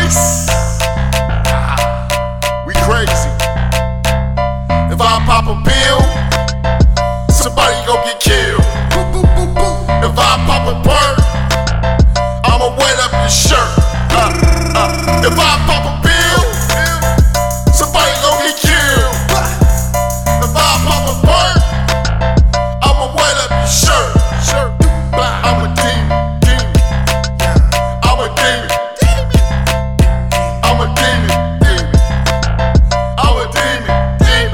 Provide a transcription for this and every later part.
face. We crazy. If I pop a pill, somebody gon' get killed. If I pop a perk, I'ma wet up your shirt. If I pop a pill, somebody gon' get killed. If I pop a perk, I'ma wet up your shirt. I'm a demon. I'm a demon. I'm a demon. I'm a demon.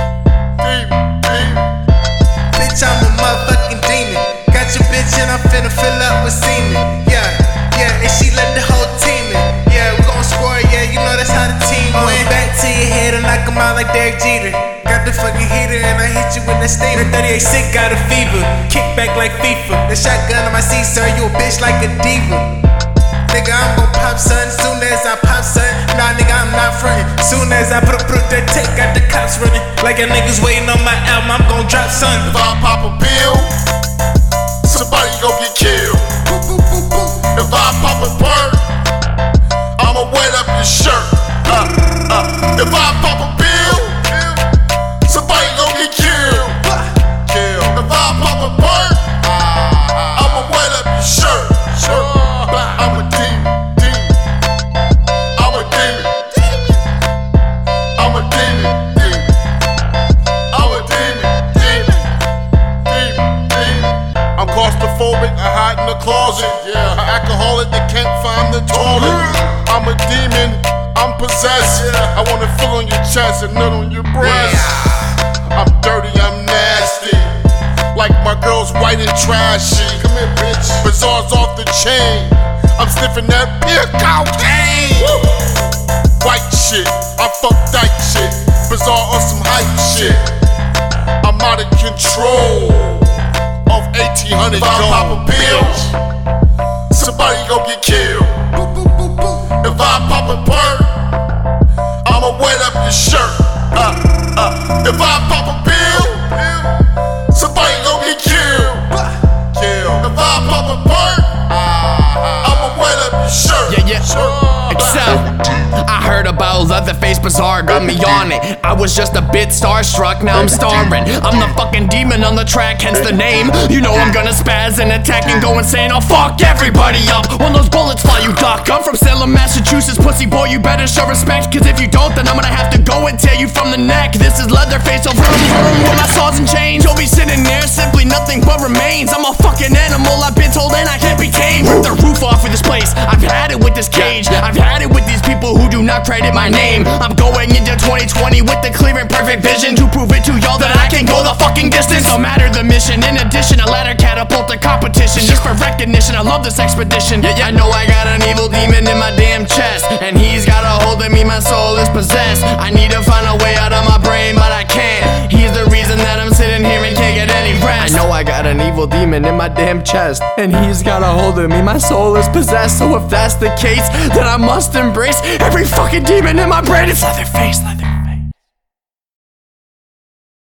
Bitch, I'm a motherfucking demon. Got your bitch and I'm finna fill up with semen. Yeah, and she let the whole team in. Yeah, we gon' score, yeah, you know that's how the team win. Back to your head and knock him out like Derek Jeter. Got the fucking heater and I hit you with that steamer. 38 sick, got a fever. Kick back like FIFA. The shotgun on my seat, sir, you a bitch like a diva. Nigga, I'm gon' pop son, soon as I pop son. Nah, nigga, I'm not frontin'. Soon as I put that take, got the cops running. Like a niggas waiting on my album, I'm gon' drop son. If I pop a pill, somebody gon' get killed. If I pop a perk, I'ma wet up your shirt. If I pop a pill, somebody gon' get killed. If I pop a perk, I'ma wet up your shirt. I'm a demon. I'm a demon. I'm a demon. I'm a demon. I'm claustrophobic, I hide in the closet. An alcoholic that can't find the toilet. I'm a demon, I'm possessed. I wanna feel on your chest and nut on your breast. I'm dirty, I'm nasty. Like my girl's white and trashy. Come here, bitch. Bizarre's off the chain. I'm sniffing that pure cocaine. White shit, I fuck dyke shit. Bizarre on some hype shit. I'm out of control. Off 1800 if I pop a pill, somebody gon' get killed. If I pop a perk, I'ma wet up your shirt. If I pop a pill, somebody gon' get killed. If I pop a perk, I'ma wet up your shirt. Except I heard about Leatherface Bizarre, got me on it. I was just a bit starstruck, now I'm starring. I'm the fucking demon on the track, hence the name. You know I'm gonna spaz and attack and go insane. I'll fuck everybody up when those bullets fly, you duck. I'm from Salem, Massachusetts, pussy boy, you better show respect. Cause if you don't, then I'm gonna have to go and tear you from the neck. This is Leatherface, so vroom vroom with my saws and chains. You'll be sitting there, simply nothing but remains. I'm a fucking animal, I've been told and I can't be tamed. Rip the roof off of this place, I've had it with this cage. I've had it with these people who do not credit my name. I'm going into 2020 with the clear and perfect vision to prove it to y'all that I can go the fucking distance. No matter the mission, in addition, a ladder catapult the competition. Just for recognition, I love this expedition. Yeah, I know I got an evil demon in my damn chest, and he's got a hold of me, my soul is possessed. I need to find a way out of my brain, but I can't. He's the reason that I'm sitting here and can't get any rest. I know I got an evil demon in my damn chest, and he's got a hold of me, my soul is possessed. So if that's the case, then I must embrace every fucking demon in my brain. It's Leatherface, Leatherface.